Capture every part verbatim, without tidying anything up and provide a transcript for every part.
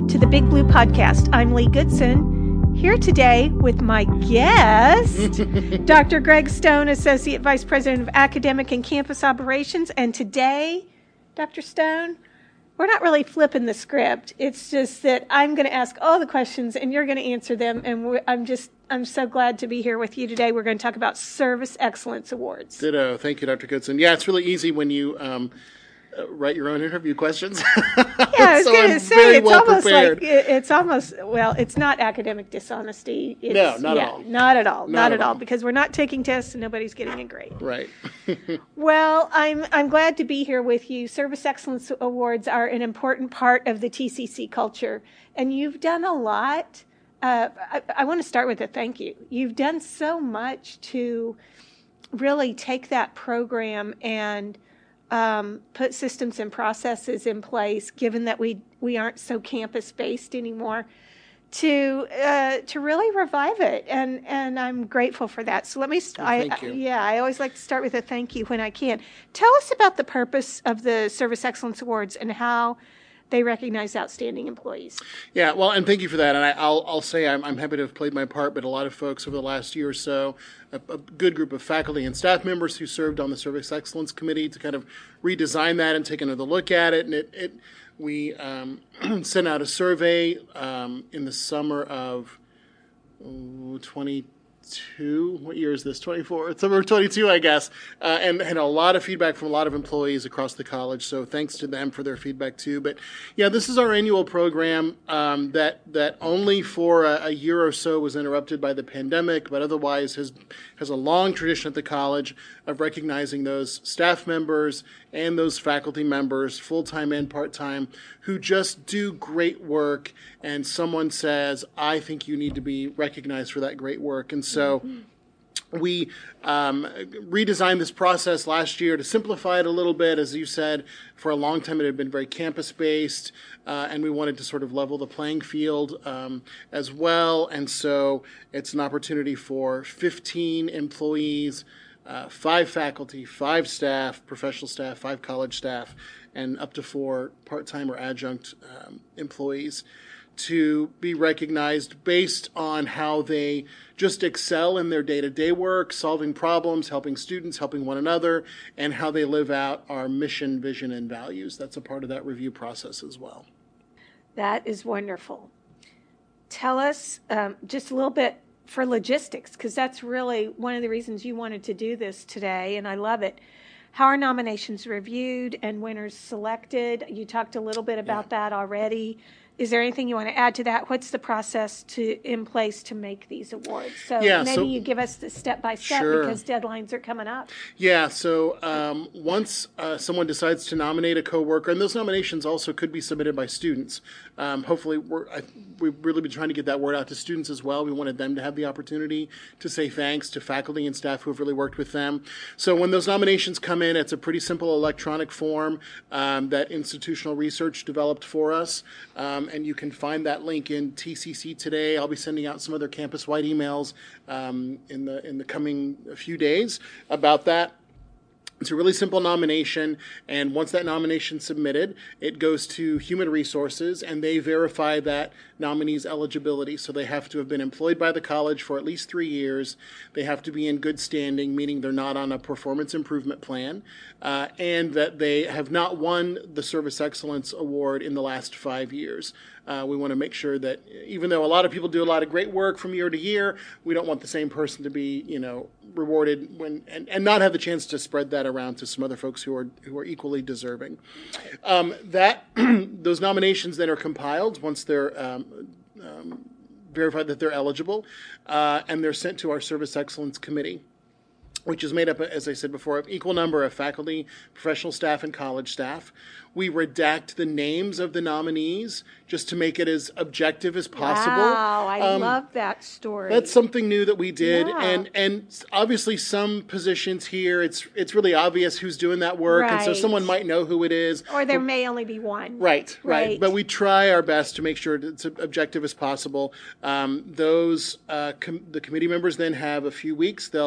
to the Big Blue Podcast. I'm Lee Goodson, here today with my guest, Doctor Greg Stone, Associate Vice President of Academic and Campus Operations. And today, Doctor Stone, we're not really flipping the script. It's just that I'm going to ask all the questions and you're going to answer them. And we're, I'm just, I'm so glad to be here with you today. We're going to talk about Service Excellence Awards. Ditto. Thank you, Doctor Goodson. Yeah, it's really easy when you um, uh, write your own interview questions. Yeah, I was so going to I'm say, very it's well almost prepared. like, it, it's almost, well, it's not academic dishonesty. It's, No, not yeah, at all. Not at all. Not, Not at at all, all. because we're not taking tests and nobody's getting a grade. Right. Well, I'm I'm glad to be here with you. Service Excellence Awards are an important part of the T C C culture, and you've done a lot. Uh, I, I want to start with a thank you. You've done so much to really take that program and um, put systems and processes in place, given that we, we aren't so campus-based anymore, to uh, to really revive it, and and I'm grateful for that. So let me, st- Oh, I, thank you. I yeah, I always like to start with a thank you when I can. Tell us about the purpose of the Service Excellence Awards and how they recognize outstanding employees. Yeah, well, and thank you for that. And I, I'll I'll say I'm I'm happy to have played my part, but a lot of folks over the last year or so, a, a good group of faculty and staff members who served on the Service Excellence Committee to kind of redesign that and take another look at it. And it, it we um, sent out a survey um, in the summer of oh, twenty-two. What year is this? twenty-four. Summer of twenty-two, I guess. Uh, and had a lot of feedback from a lot of employees across the college. So thanks to them for their feedback too. But yeah, this is our annual program um, that that only for a, a year or so was interrupted by the pandemic, but otherwise has has a long tradition at the college of recognizing those staff members and those faculty members, full-time and part-time, who just do great work, and someone says, I think you need to be recognized for that great work. And so mm-hmm. we um, redesigned this process last year to simplify it a little bit. As you said, for a long time it had been very campus-based, uh, and we wanted to sort of level the playing field um, as well. And so it's an opportunity for fifteen employees, Uh, five faculty, five staff, professional staff, five college staff, and up to four part-time or adjunct um, employees to be recognized based on how they just excel in their day-to-day work, solving problems, helping students, helping one another, and how they live out our mission, vision, and values. That's a part of that review process as well. That is wonderful. Tell us um, just a little bit for logistics, because that's really one of the reasons you wanted to do this today, and I love it. How are nominations reviewed and winners selected? You talked a little bit about yeah. that already. Is there anything you want to add to that? What's the process to in place to make these awards? So yeah, maybe so, you give us the step-by-step sure. because deadlines are coming up. Yeah, so um, once uh, someone decides to nominate a coworker, and those nominations also could be submitted by students. Um, hopefully, we're, I, we've really been trying to get that word out to students as well. We wanted them to have the opportunity to say thanks to faculty and staff who have really worked with them. So when those nominations come in, it's a pretty simple electronic form um, that Institutional Research developed for us. Um, and you can find that link in T C C today. I'll be sending out some other campus-wide emails um, in the in the coming few days about that. It's a really simple nomination, and once that nomination is submitted, it goes to Human Resources, and they verify that nominee's eligibility. So they have to have been employed by the college for at least three years. They have to be in good standing, meaning they're not on a performance improvement plan, uh, and that they have not won the Service Excellence Award in the last five years. Uh, we want to make sure that even though a lot of people do a lot of great work from year to year, we don't want the same person to be, you know, rewarded when and, and not have the chance to spread that around to some other folks who are who are equally deserving. Um, that those nominations then are compiled once they're um, um, verified that they're eligible, uh, and they're sent to our Service Excellence Committee, which is made up, as I said before, of equal number of faculty, professional staff, and college staff. We redact the names of the nominees just to make it as objective as possible. Wow, I um, love that story. That's something new that we did, Yeah. and and obviously some positions here, it's it's really obvious who's doing that work, and so Right. someone might know who it is. Or there may only be one. Right, right, Right. But we try our best to make sure it's as objective as possible. Um, those uh, com- the committee members then have a few weeks. They'll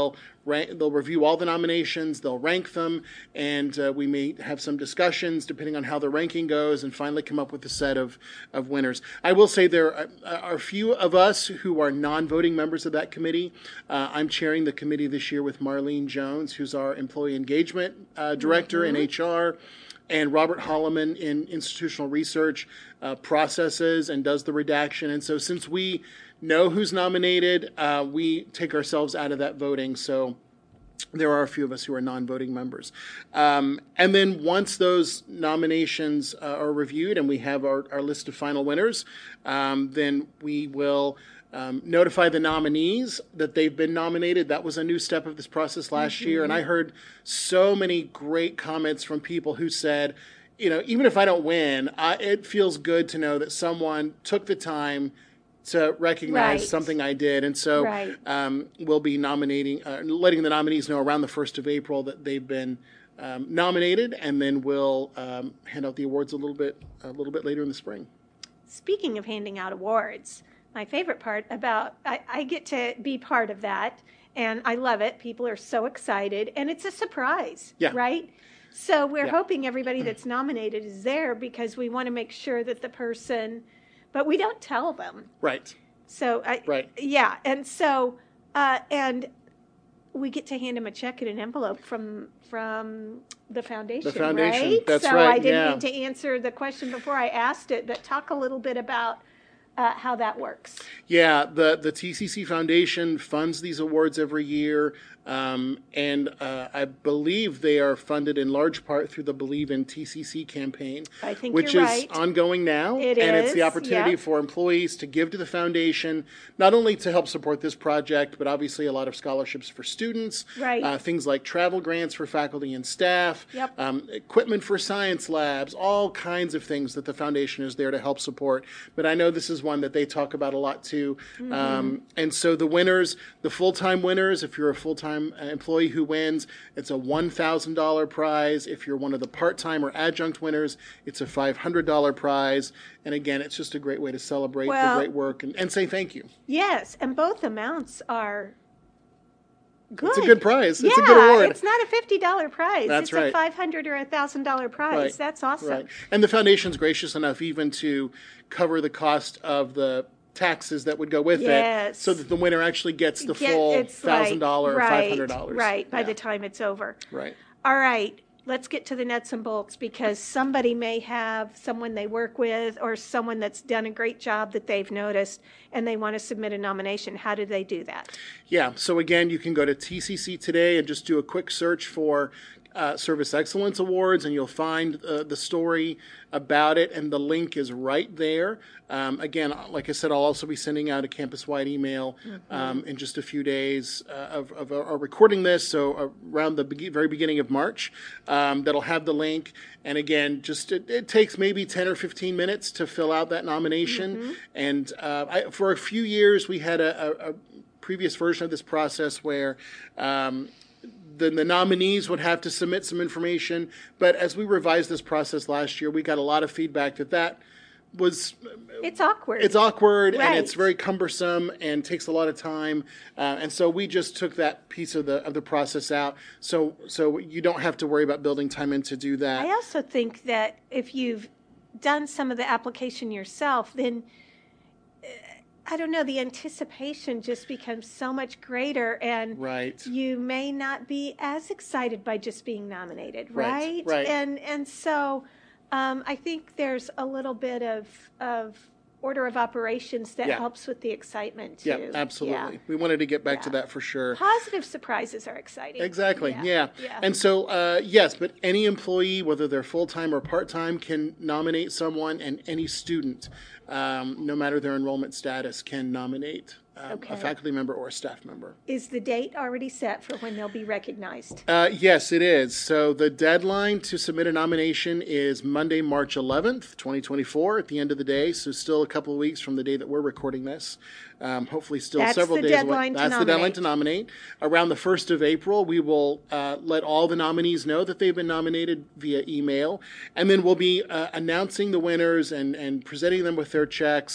rank, they'll review all the nominations, they'll rank them, and uh, we may have some discussions depending on how the ranking goes, and finally come up with a set of, of winners. I will say there are, are a few of us who are non-voting members of that committee. Uh, I'm chairing the committee this year with Marlene Jones, who's our employee engagement uh, director mm-hmm. in H R, and Robert Holloman in institutional research uh, processes and does the redaction. And so since we know who's nominated, uh, we take ourselves out of that voting. So there are a few of us who are non-voting members. Um, and then once those nominations uh, are reviewed and we have our, our list of final winners, um, then we will um, notify the nominees that they've been nominated. That was a new step of this process last mm-hmm. year. And I heard so many great comments from people who said, you know, even if I don't win, I, it feels good to know that someone took the time to recognize right. something I did. And so right. um, we'll be nominating, uh, letting the nominees know around the first of April that they've been um, nominated, and then we'll um, hand out the awards a little bit, a little bit later in the spring. Speaking of handing out awards, my favorite part about, I, I get to be part of that, and I love it. People are so excited, and it's a surprise, yeah. right? So we're yeah. hoping everybody that's nominated is there because we want to make sure that the person, but we don't tell them. Right. So, I, right. yeah. And so, uh, and we get to hand them a check in an envelope from from the foundation, the foundation. Right? That's so right. I didn't yeah. mean to answer the question before I asked it, but talk a little bit about uh, how that works. Yeah, the, the T C C Foundation funds these awards every year. Um, and uh, I believe they are funded in large part through the Believe in T C C campaign, I think which you're is right. ongoing now. It and is, it's the opportunity yep. for employees to give to the foundation, not only to help support this project, but obviously a lot of scholarships for students, right. uh, things like travel grants for faculty and staff, yep. um, equipment for science labs, all kinds of things that the foundation is there to help support. But I know this is one that they talk about a lot too. Mm-hmm. Um, and so the winners, the full-time winners, if you're a full-time employee who wins, it's a one thousand dollars prize. If you're one of the part-time or adjunct winners, it's a five hundred dollars prize. And again, it's just a great way to celebrate well, the great work and, and say thank you. Yes, and both amounts are good. It's a good prize. Yeah, it's a good award. It's not a fifty dollars prize. That's it's right. a five hundred dollars or a one thousand dollars prize. Right. That's awesome. Right. And the foundation's gracious enough even to cover the cost of the taxes that would go with yes. it, so that the winner actually gets the Get, full one thousand dollars like, or right, five hundred dollars. Right, by yeah. the time it's over. Right. All right, let's get to the nuts and bolts, because somebody may have someone they work with or someone that's done a great job that they've noticed and they want to submit a nomination. How do they do that? Yeah, so again, you can go to T C C Today and just do a quick search for Uh, Service Excellence Awards, and you'll find uh, the story about it, and the link is right there. Um, again, like I said, I'll also be sending out a campus-wide email mm-hmm. um, in just a few days uh, of, of uh, recording this, so around the be- very beginning of March, um, that'll have the link. And again, just it, it takes maybe ten or fifteen minutes to fill out that nomination. Mm-hmm. And uh, I, for a few years, we had a, a, a previous version of this process where um, then the nominees would have to submit some information. But as we revised this process last year, we got a lot of feedback that that was... It's awkward. It's awkward, right. and it's very cumbersome and takes a lot of time. Uh, and so we just took that piece of the of the process out. So so you don't have to worry about building time in to do that. I also think that if you've done some of the application yourself, then... I don't know, the anticipation just becomes so much greater, and right. you may not be as excited by just being nominated, right? Right. right. And and so um, I think there's a little bit of of order of operations that yeah. helps with the excitement too. Yeah, absolutely. Yeah. We wanted to get back yeah. to that for sure. Positive surprises are exciting. Exactly, yeah. yeah. yeah. And so, uh, yes, but any employee, whether they're full-time or part-time, can nominate someone, and any student, um, no matter their enrollment status, can nominate um, okay. a faculty member or a staff member. Is the date already set for when they'll be recognized? Uh, yes, it is. So the deadline to submit a nomination is Monday, March eleventh, twenty twenty-four, at the end of the day. So still a couple of weeks from the day that we're recording this. Um, hopefully still That's several the days deadline away. to That's nominate. the deadline to nominate. Around the first of April, we will uh, let all the nominees know that they've been nominated via email. And then we'll be uh, announcing the winners and, and presenting them with their checks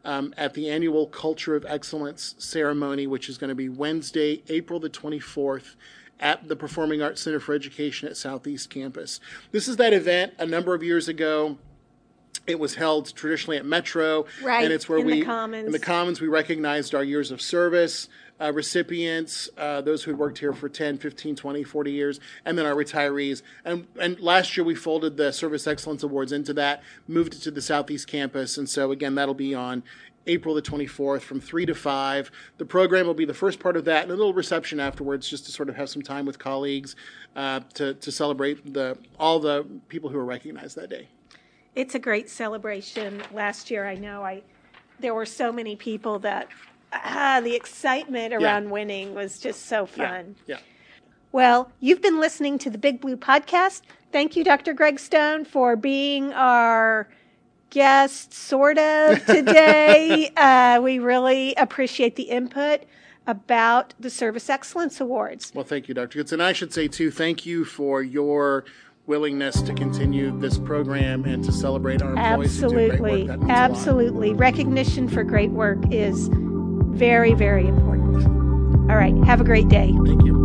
um, at the annual Culture of Excellence ceremony, which is going to be Wednesday, April the twenty-fourth, at the Performing Arts Center for Education at Southeast Campus. This is that event a number of years ago. It was held traditionally at Metro, right, and it's where in we the Commons. in the Commons we recognized our years of service uh, recipients, uh, those who had worked here for ten, fifteen, twenty, forty years, and then our retirees. And and last year we folded the Service Excellence Awards into that, moved it to the Southeast Campus, and so again that'll be on April the twenty-fourth from three to five. The program will be the first part of that, and a little reception afterwards, just to sort of have some time with colleagues uh, to to celebrate the all the people who were recognized that day. It's a great celebration. Last year, I know I there were so many people that ah, the excitement around Yeah. winning was just so fun. Yeah. yeah. Well, you've been listening to the Big Blue Podcast. Thank you, Doctor Greg Stone, for being our guest, sort of, today. uh, we really appreciate the input about the Service Excellence Awards. Well, thank you, Doctor Goods. And I should say, too, thank you for your willingness to continue this program and to celebrate our employees who do great Absolutely. work. That means a lot. Absolutely. Recognition for great work is very, very important. All right. Have a great day. Thank you.